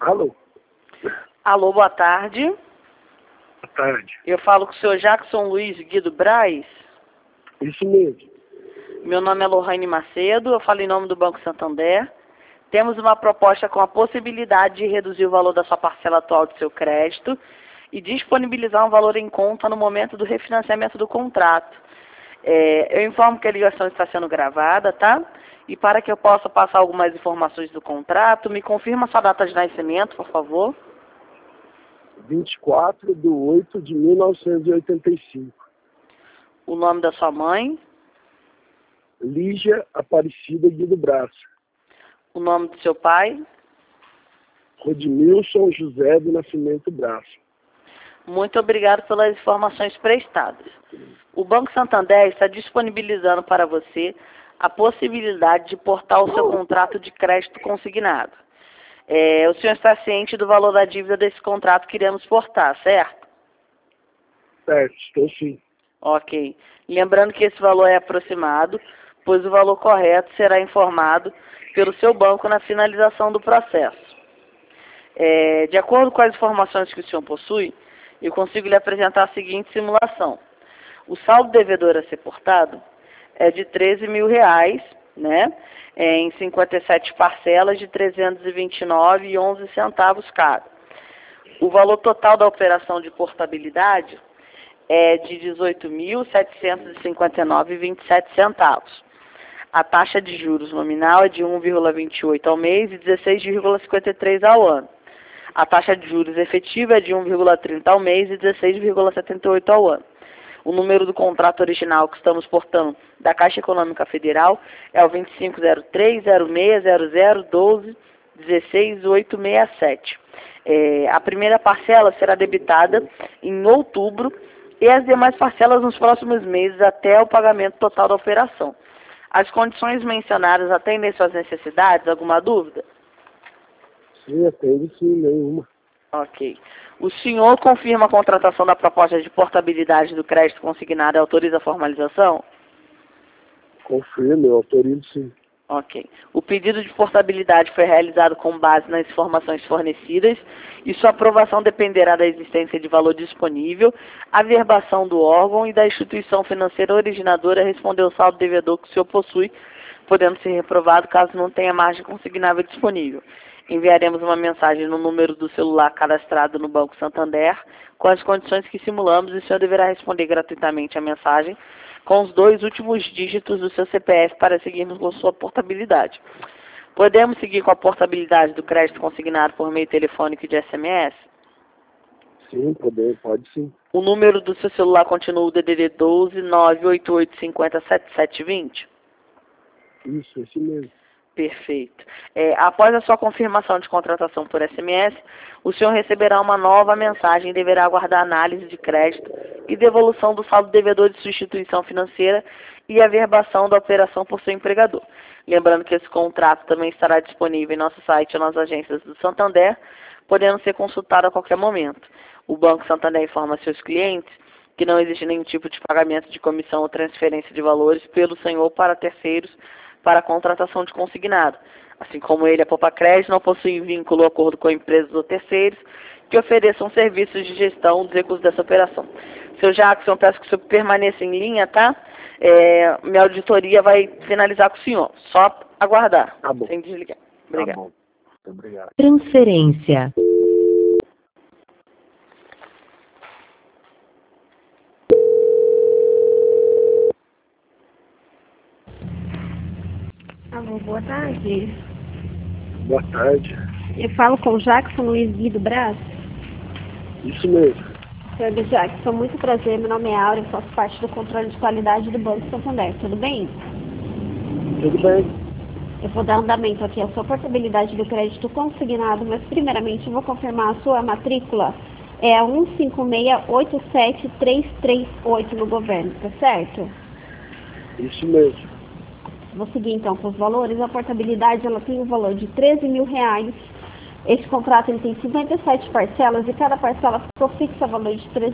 Alô? Alô, boa tarde. Boa tarde. Eu falo com o senhor Jackson Luiz Guido Braz. Isso mesmo. Meu nome é Lohane Macedo, eu falo em nome do Banco Santander. Temos uma proposta com a possibilidade de reduzir o valor da sua parcela atual de seu crédito e disponibilizar um valor em conta no momento do refinanciamento do contrato. Eu informo que a ligação está sendo gravada, tá? E para que eu possa passar algumas informações do contrato, me confirma sua data de nascimento, por favor. 24/8/1985. O nome da sua mãe. Lígia Aparecida Guido Braz. O nome do seu pai. Rodimilson José do Nascimento Braz. Muito obrigado pelas informações prestadas. O Banco Santander está disponibilizando para você a possibilidade de portar o seu contrato de crédito consignado. O senhor está ciente do valor da dívida desse contrato que iremos portar, certo? Certo, estou sim. Ok. Lembrando que esse valor é aproximado, pois o valor correto será informado pelo seu banco na finalização do processo. De acordo com as informações que o senhor possui, eu consigo lhe apresentar a seguinte simulação. O saldo devedor a ser portado é de R$13 mil, né? Em 57 parcelas de R$ 329,11 cada. O valor total da operação de portabilidade é de R$ 18.759,27. A taxa de juros nominal é de 1,28 ao mês e 16,53 ao ano. A taxa de juros efetiva é de 1,30 ao mês e 16,78 ao ano. O número do contrato original que estamos portando da Caixa Econômica Federal é o 2503-0600-12-16867. A primeira parcela será debitada em outubro e as demais parcelas nos próximos meses até o pagamento total da operação. As condições mencionadas atendem suas necessidades? Alguma dúvida? Sim, atende sim, nenhuma. Ok. O senhor confirma a contratação da proposta de portabilidade do crédito consignado e autoriza a formalização? Confirmo, eu autorizo sim. Ok. O pedido de portabilidade foi realizado com base nas informações fornecidas e sua aprovação dependerá da existência de valor disponível, averbação do órgão e da instituição financeira originadora responder o saldo devedor que o senhor possui, podendo ser reprovado caso não tenha margem consignável disponível. Enviaremos uma mensagem no número do celular cadastrado no Banco Santander com as condições que simulamos e o senhor deverá responder gratuitamente a mensagem com os 2 últimos dígitos do seu CPF para seguirmos com sua portabilidade. Podemos seguir com a portabilidade do crédito consignado por meio telefônico e de SMS? Sim, pode sim. O número do seu celular continua o DDD 12 988 50 7720? Isso, esse mesmo. Perfeito. Após a sua confirmação de contratação por SMS, o senhor receberá uma nova mensagem e deverá aguardar análise de crédito e devolução do saldo devedor de sua instituição financeira e averbação da operação por seu empregador. Lembrando que esse contrato também estará disponível em nosso site e nas agências do Santander, podendo ser consultado a qualquer momento. O Banco Santander informa seus clientes que não existe nenhum tipo de pagamento de comissão ou transferência de valores pelo senhor para terceiros para a contratação de consignado. Assim como ele, a Poupa Crédito não possui vínculo ou acordo com empresas ou terceiros que ofereçam serviços de gestão dos recursos dessa operação. Seu Jackson, peço que o senhor permaneça em linha, tá? Minha auditoria vai finalizar com o senhor. Só aguardar. Tá bom. Sem desligar. Obrigado. Tá bom. Muito obrigado. Transferência. Alô, boa tarde. Boa tarde. Eu falo com o Jackson Luiz Guido Braz. Isso mesmo. Senhor Jackson, muito prazer. Meu nome é Áurea, faço parte do controle de qualidade do Banco Santander. Tudo bem? Tudo bem. Eu vou dar andamento aqui à sua portabilidade do crédito consignado, mas primeiramente eu vou confirmar a sua matrícula. É a 156873338 no governo, tá certo? Isso mesmo. Vou seguir então com os valores. A portabilidade ela tem um valor de R$13 mil. Esse contrato ele tem 57 parcelas e cada parcela ficou fixa a valor de R$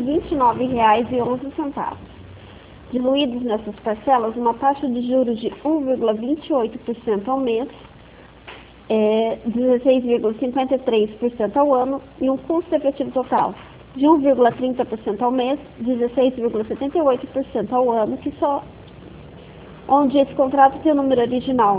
329,11. Diluídos nessas parcelas, uma taxa de juros de 1,28% ao mês 16,53% ao ano e um custo efetivo total de 1,30% ao mês, 16,78% ao ano, onde esse contrato tem o número original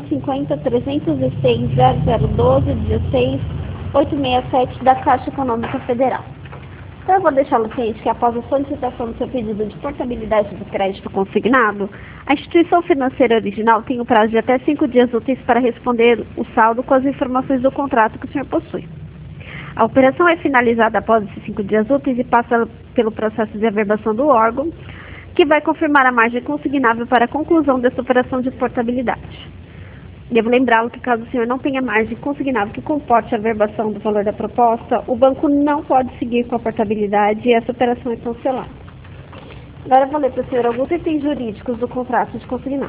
250-306-0012-16-867 da Caixa Econômica Federal. Então, eu vou deixá-lo ciente que após a solicitação do seu pedido de portabilidade do crédito consignado, a instituição financeira original tem o prazo de até 5 dias úteis para responder o saldo com as informações do contrato que o senhor possui. A operação é finalizada após esses 5 dias úteis e passa pelo processo de averbação do órgão, que vai confirmar a margem consignável para a conclusão dessa operação de portabilidade. Devo lembrá-lo que caso o senhor não tenha margem consignável que comporte a averbação do valor da proposta, o banco não pode seguir com a portabilidade e essa operação é cancelada. Agora eu vou ler para o senhor alguns itens jurídicos do contrato de consignado.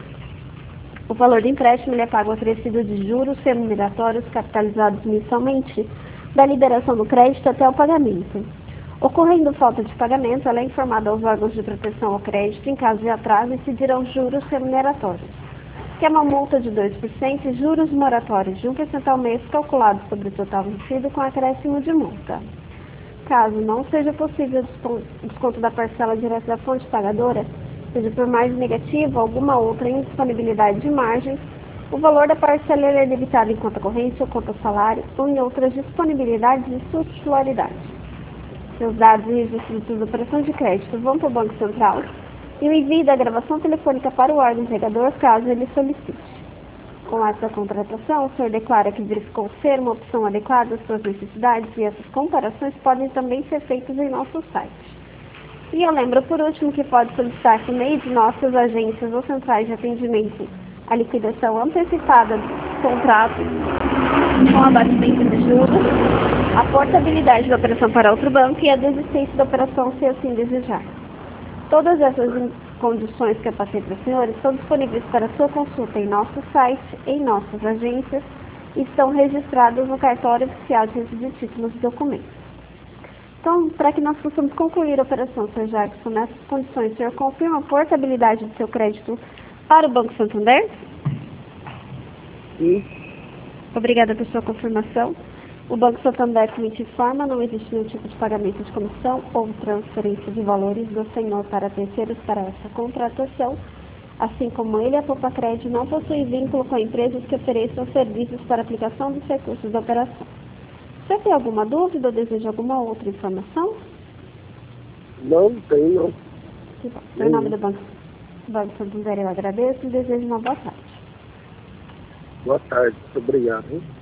O valor do empréstimo ele é pago acrescido de juros remuneratórios capitalizados mensalmente da liberação do crédito até o pagamento. Ocorrendo falta de pagamento, ela é informada aos órgãos de proteção ao crédito em caso de atraso e incidirão juros remuneratórios, que é uma multa de 2% e juros moratórios de 1% ao mês calculados sobre o total vencido com acréscimo de multa. Caso não seja possível desconto da parcela direta da fonte pagadora, seja por margem negativa ou alguma outra indisponibilidade de margem, o valor da parcela é debitado em conta corrente ou conta salário ou em outras disponibilidades de sua titularidade. Seus dados e registros das operações de crédito vão para o Banco Central e o envio da gravação telefônica para o órgão empregador, caso ele solicite. Com essa contratação, o senhor declara que verificou ser uma opção adequada às suas necessidades e essas comparações podem também ser feitas em nosso site. E eu lembro, por último, que pode solicitar por meio de nossas agências ou centrais de atendimento a liquidação antecipada do contrato com abatimento de juros, a portabilidade da operação para outro banco e a desistência da operação, se assim desejar. Todas essas condições que eu passei para os senhores estão disponíveis para sua consulta em nosso site, em nossas agências e estão registradas no cartório oficial de registro de títulos e documentos. Então, para que nós possamos concluir a operação, Sr. Jackson, nessas condições, o senhor confirma a portabilidade do seu crédito para o Banco Santander? Sim. Obrigada por sua confirmação. O Banco Santander, como te informa, não existe nenhum tipo de pagamento de comissão ou transferência de valores do senhor para terceiros para essa contratação, assim como ele, a Popacred, não possui vínculo com empresas que ofereçam serviços para aplicação dos recursos da operação. Você tem alguma dúvida ou deseja alguma outra informação? Não tem, não. Que bom. Em nome do Banco Santander, eu agradeço e desejo uma boa tarde. Boa tarde. Muito obrigado. Hein?